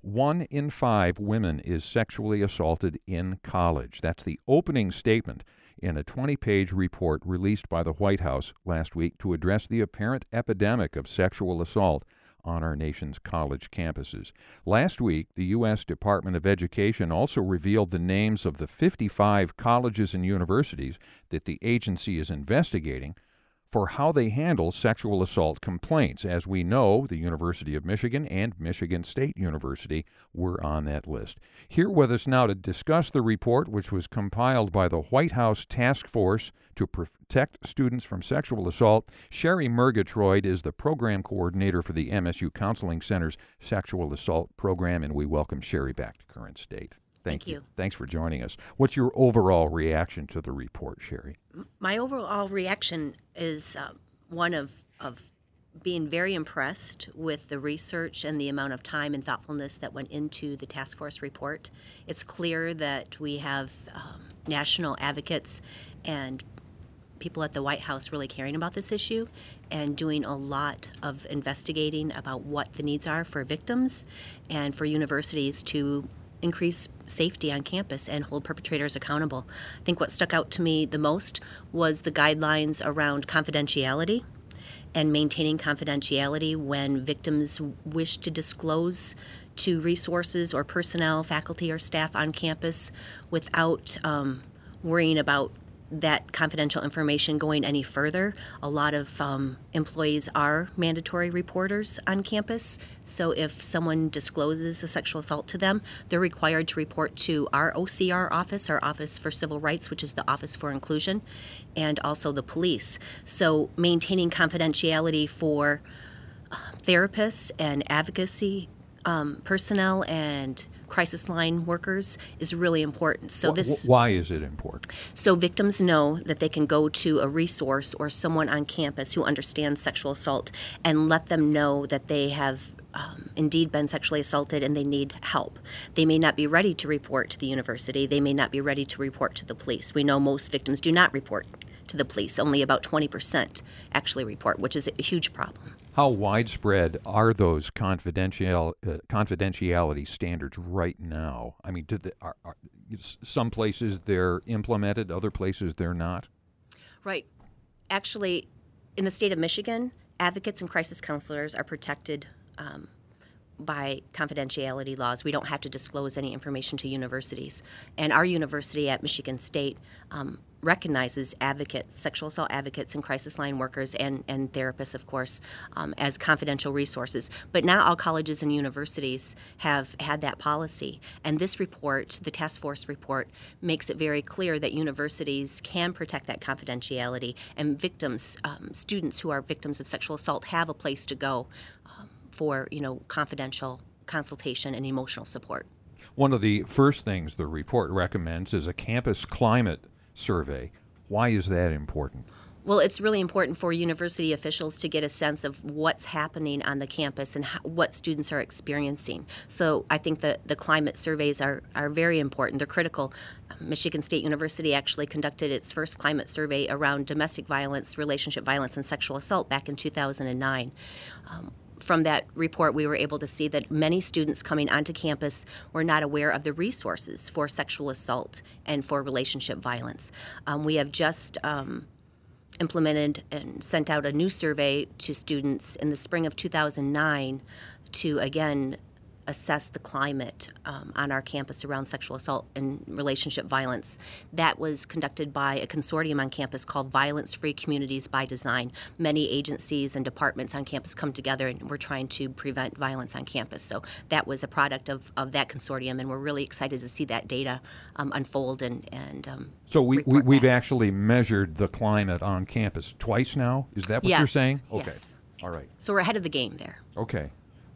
1 in 5 women is sexually assaulted in college. That's the opening statement in a 20-page report released by the White House last week to address the apparent epidemic of sexual assault on our nation's college campuses. Last week, the U.S. Department of Education also revealed the names of the 55 colleges and universities that the agency is investigating for how they handle sexual assault complaints. As we know, the University of Michigan and Michigan State University were on that list. Here with us now to discuss the report, which was compiled by the White House Task Force to Protect Students from Sexual Assault, Sherry Murgatroyd is the program coordinator for the MSU Counseling Center's Sexual Assault Program, and we welcome Sherry back to Current State. Thank you. Thanks for joining us. What's your overall reaction to the report, Sherry? My overall reaction is one of being very impressed with the research and the amount of time and thoughtfulness that went into the task force report. It's clear that we have national advocates and people at the White House really caring about this issue and doing a lot of investigating about what the needs are for victims and for universities to increase safety on campus and hold perpetrators accountable. I think what stuck out to me the most was the guidelines around confidentiality and maintaining confidentiality when victims wish to disclose to resources or personnel, faculty, or staff on campus without worrying about that confidential information going any further. A lot of employees are mandatory reporters on campus, so if someone discloses a sexual assault to them, they're required to report to our OCR office, our Office for Civil Rights, which is the Office for Inclusion, and also the police. So maintaining confidentiality for therapists and advocacy personnel and crisis line workers is really important. So why is it important? So victims know that they can go to a resource or someone on campus who understands sexual assault and let them know that they have indeed been sexually assaulted and they need help. They may not be ready to report to the university. They may not be ready to report to the police. We know most victims do not report to the police. Only about 20% actually report, which is a huge problem. How widespread are those confidentiality standards right now? I mean, some places they're implemented, other places they're not? Right. Actually, in the state of Michigan, advocates and crisis counselors are protected by confidentiality laws. We don't have to disclose any information to universities. And our university at Michigan State recognizes advocates, sexual assault advocates and crisis line workers and therapists, of course, as confidential resources. But not all colleges and universities have had that policy. And this report, the task force report, makes it very clear that universities can protect that confidentiality, and victims, students who are victims of sexual assault have a place to go for, confidential consultation and emotional support. One of the first things the report recommends is a campus climate survey. Why is that important? Well, it's really important for university officials to get a sense of what's happening on the campus and what students are experiencing. So I think that the climate surveys are very important. They're critical. Michigan State University actually conducted its first climate survey around domestic violence, relationship violence, and sexual assault back in 2009. From that report, we were able to see that many students coming onto campus were not aware of the resources for sexual assault and for relationship violence. We have just implemented and sent out a new survey to students in the spring of 2009 to, again, assess the climate on our campus around sexual assault and relationship violence. That was conducted by a consortium on campus called Violence-Free Communities by Design. Many agencies and departments on campus come together and we're trying to prevent violence on campus. So that was a product of that consortium, and we're really excited to see that data unfold and So we've actually measured the climate on campus twice now? Is that what you're saying? Okay. Yes. All right. So we're ahead of the game there. Okay.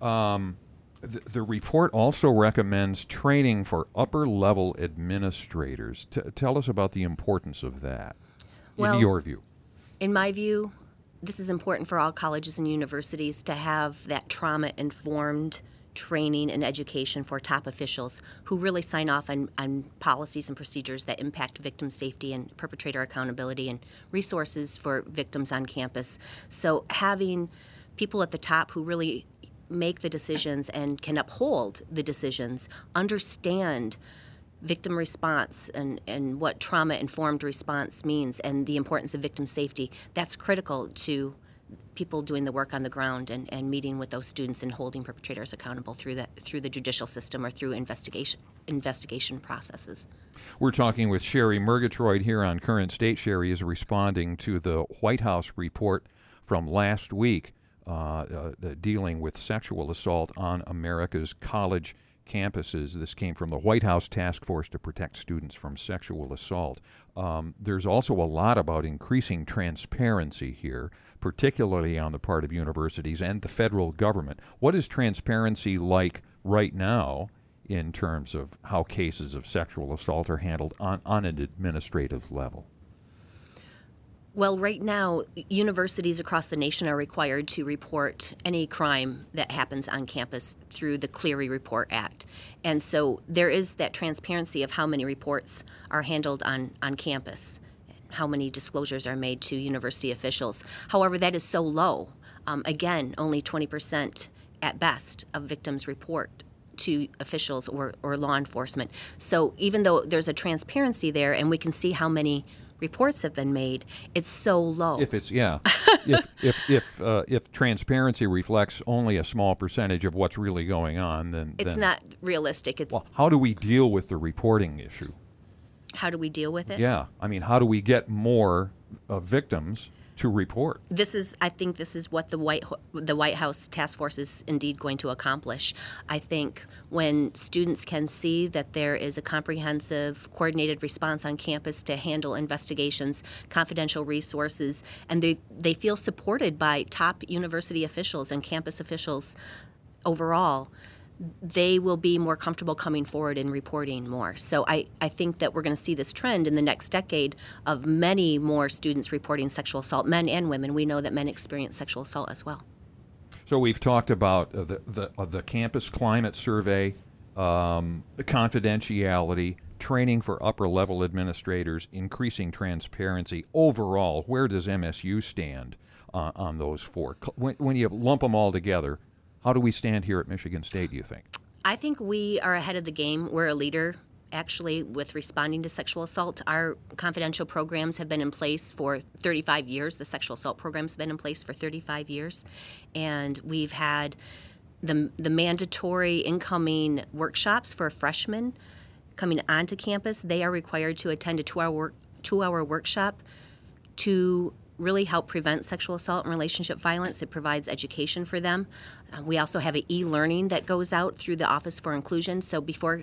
The report also recommends training for upper-level administrators. Tell us about the importance of that, in your view. In my view, this is important for all colleges and universities to have that trauma-informed training and education for top officials who really sign off on policies and procedures that impact victim safety and perpetrator accountability and resources for victims on campus. So having people at the top who really make the decisions and can uphold the decisions, understand victim response and what trauma-informed response means and the importance of victim safety, that's critical to people doing the work on the ground and meeting with those students and holding perpetrators accountable through the judicial system or through investigation processes. We're talking with Sherry Murgatroyd here on Current State. Sherry is responding to the White House report from last week dealing with sexual assault on America's college campuses. This came from the White House Task Force to Protect Students from Sexual Assault. There's also a lot about increasing transparency here, particularly on the part of universities and the federal government. What is transparency like right now in terms of how cases of sexual assault are handled on an administrative level? Well, right now, universities across the nation are required to report any crime that happens on campus through the Clery Report Act. And so there is that transparency of how many reports are handled on campus, how many disclosures are made to university officials. However, that is so low. Again, only 20% at best of victims report to officials or law enforcement. So even though there's a transparency there and we can see how many reports have been made, it's so low. If transparency reflects only a small percentage of what's really going on, then it's not realistic. It's well, how do we deal with the reporting issue? How do we deal with it? Yeah, I mean, how do we get more victims to report? I think this is what the White House Task Force is indeed going to accomplish. I think when students can see that there is a comprehensive, coordinated response on campus to handle investigations, confidential resources, and they feel supported by top university officials and campus officials overall, they will be more comfortable coming forward and reporting more. So I think that we're going to see this trend in the next decade of many more students reporting sexual assault, men and women. We know that men experience sexual assault as well. So we've talked about the campus climate survey, the confidentiality, training for upper-level administrators, increasing transparency. Overall, where does MSU stand on those four? When you lump them all together, how do we stand here at Michigan State, do you think? I think we are ahead of the game. We're a leader, actually, with responding to sexual assault. Our confidential programs have been in place for 35 years. The sexual assault program's been in place for 35 years. And we've had the mandatory incoming workshops for freshmen coming onto campus. They are required to attend a two-hour workshop to really help prevent sexual assault and relationship violence. It provides education for them. We also have an e-learning that goes out through the Office for Inclusion. So before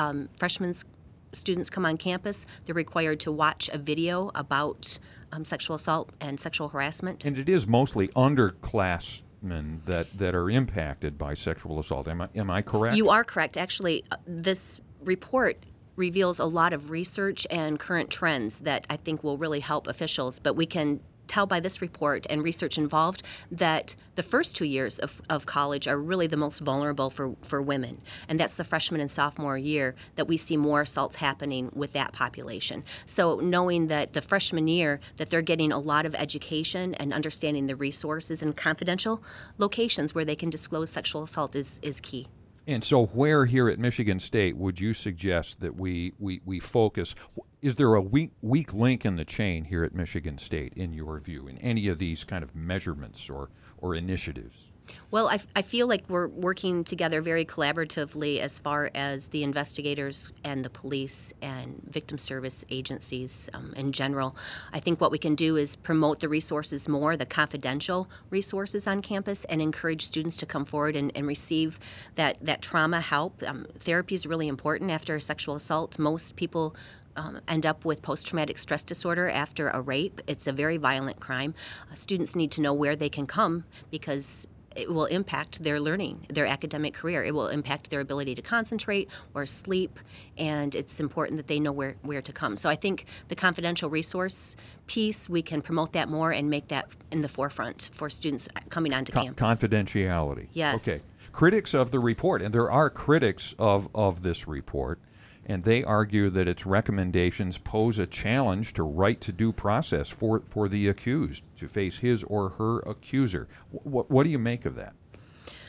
students come on campus, they're required to watch a video about sexual assault and sexual harassment. And it is mostly underclassmen that are impacted by sexual assault. Am I correct? You are correct. Actually, this report reveals a lot of research and current trends that I think will really help officials. But we can tell by this report and research involved that the first 2 years of college are really the most vulnerable for women. And that's the freshman and sophomore year that we see more assaults happening with that population. So knowing that the freshman year that they're getting a lot of education and understanding the resources and confidential locations where they can disclose sexual assault is key. And so where here at Michigan State would you suggest that we focus? Is there a weak link in the chain here at Michigan State, in your view, in any of these kind of measurements or initiatives? Well, I feel like we're working together very collaboratively as far as the investigators and the police and victim service agencies in general. I think what we can do is promote the resources more, the confidential resources on campus, and encourage students to come forward and receive that trauma help. Therapy is really important after a sexual assault. Most people end up with post-traumatic stress disorder after a rape. It's a very violent crime. Students need to know where they can come because it will impact their learning, their academic career. It will impact their ability to concentrate or sleep, and it's important that they know where to come. So I think the confidential resource piece, we can promote that more and make that in the forefront for students coming onto campus. Confidentiality. Yes. Okay. Critics of the report, and there are critics of this report, and they argue that its recommendations pose a challenge to right to due process for the accused to face his or her accuser. What do you make of that?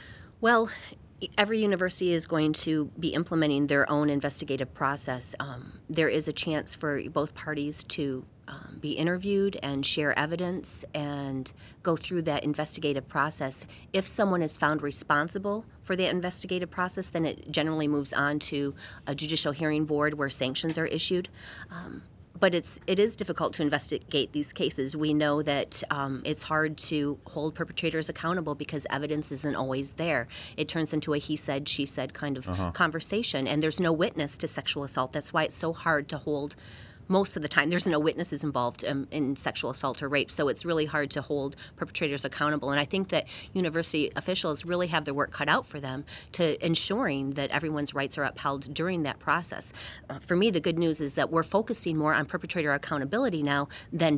Well, every university is going to be implementing their own investigative process. There is a chance for both parties to be interviewed and share evidence and go through that investigative process. If someone is found responsible for the investigative process, then it generally moves on to a judicial hearing board where sanctions are issued. But it is difficult to investigate these cases. We know that it's hard to hold perpetrators accountable because evidence isn't always there. It turns into a he said, she said kind of conversation, and there's no witness to sexual assault. That's why it's so hard to hold. Most of the time, there's no witnesses involved in sexual assault or rape, so it's really hard to hold perpetrators accountable. And I think that university officials really have their work cut out for them to ensuring that everyone's rights are upheld during that process. For me, the good news is that we're focusing more on perpetrator accountability now than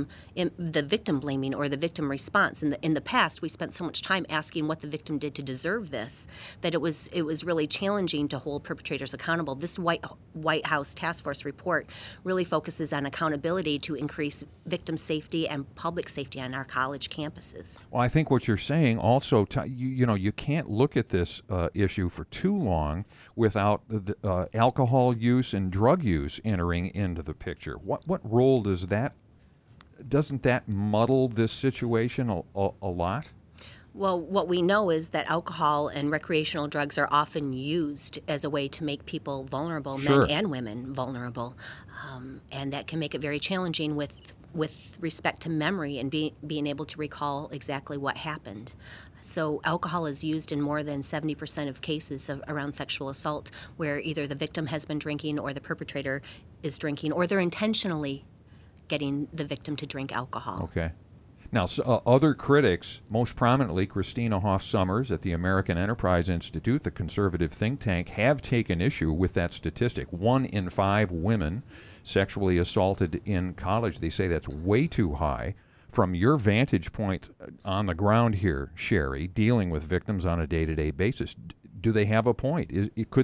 the victim blaming or the victim response. In the past, we spent so much time asking what the victim did to deserve this that it was really challenging to hold perpetrators accountable. This White House Task Force report really focuses on accountability to increase victim safety and public safety on our college campuses. Well, I think what you're saying also, you can't look at this issue for too long without the, alcohol use and drug use entering into the picture. What role doesn't that muddle this situation a lot? Well, what we know is that alcohol and recreational drugs are often used as a way to make people vulnerable, Sure. men and women vulnerable, and that can make it very challenging with respect to memory and being able to recall exactly what happened. So alcohol is used in more than 70% of cases around sexual assault where either the victim has been drinking or the perpetrator is drinking, or they're intentionally getting the victim to drink alcohol. Okay. Now, other critics, most prominently Christina Hoff Sommers at the American Enterprise Institute, the conservative think tank, have taken issue with that statistic. 1 in 5 women sexually assaulted in college. They say that's way too high. From your vantage point on the ground here, Sherry, dealing with victims on a day-to-day basis, do they have a point?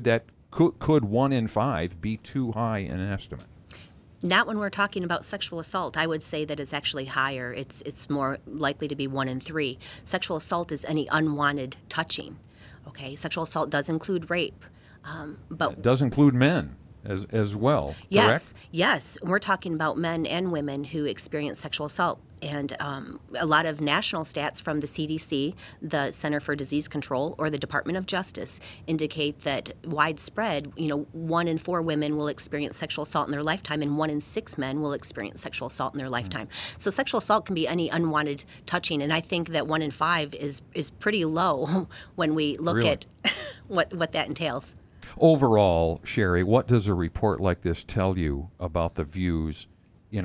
Could 1 in 5 be too high in an estimate? Not when we're talking about sexual assault. I would say that it's actually higher. It's more likely to be 1 in 3. Sexual assault is any unwanted touching. Okay, sexual assault does include rape, but It does include men as well. yes, Correct? yes, we're talking about men and women who experience sexual assault. And a lot of national stats from the CDC, the Center for Disease Control, or the Department of Justice indicate that widespread, 1 in 4 women will experience sexual assault in their lifetime, and 1 in 6 men will experience sexual assault in their lifetime. So sexual assault can be any unwanted touching, and I think that 1 in 5 is pretty low when we look Really? at what that entails. Overall, Sherry, what does a report like this tell you about the views in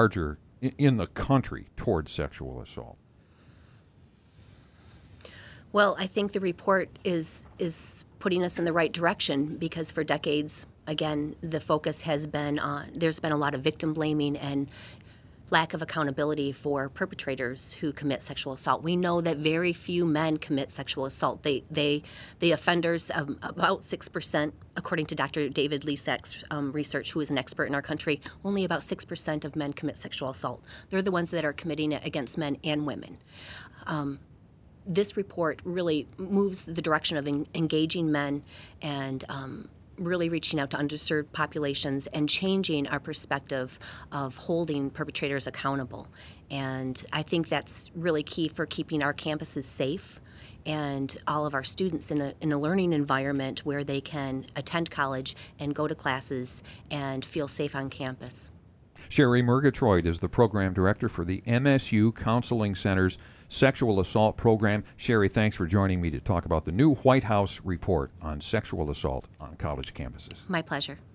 the country towards sexual assault? Well, I think the report is putting us in the right direction because for decades, again, the focus has been on, there's been a lot of victim blaming and lack of accountability for perpetrators who commit sexual assault. We know that very few men commit sexual assault. The offenders, about 6%, according to Dr. David Lisak's research, who is an expert in our country, only about 6% of men commit sexual assault. They're the ones that are committing it against men and women. This report really moves the direction of engaging men and really reaching out to underserved populations and changing our perspective of holding perpetrators accountable. And I think that's really key for keeping our campuses safe and all of our students in a learning environment where they can attend college and go to classes and feel safe on campus. Sherry Murgatroyd is the program director for the MSU Counseling Center's Sexual Assault Program. Sherry, thanks for joining me to talk about the new White House report on sexual assault on college campuses. My pleasure.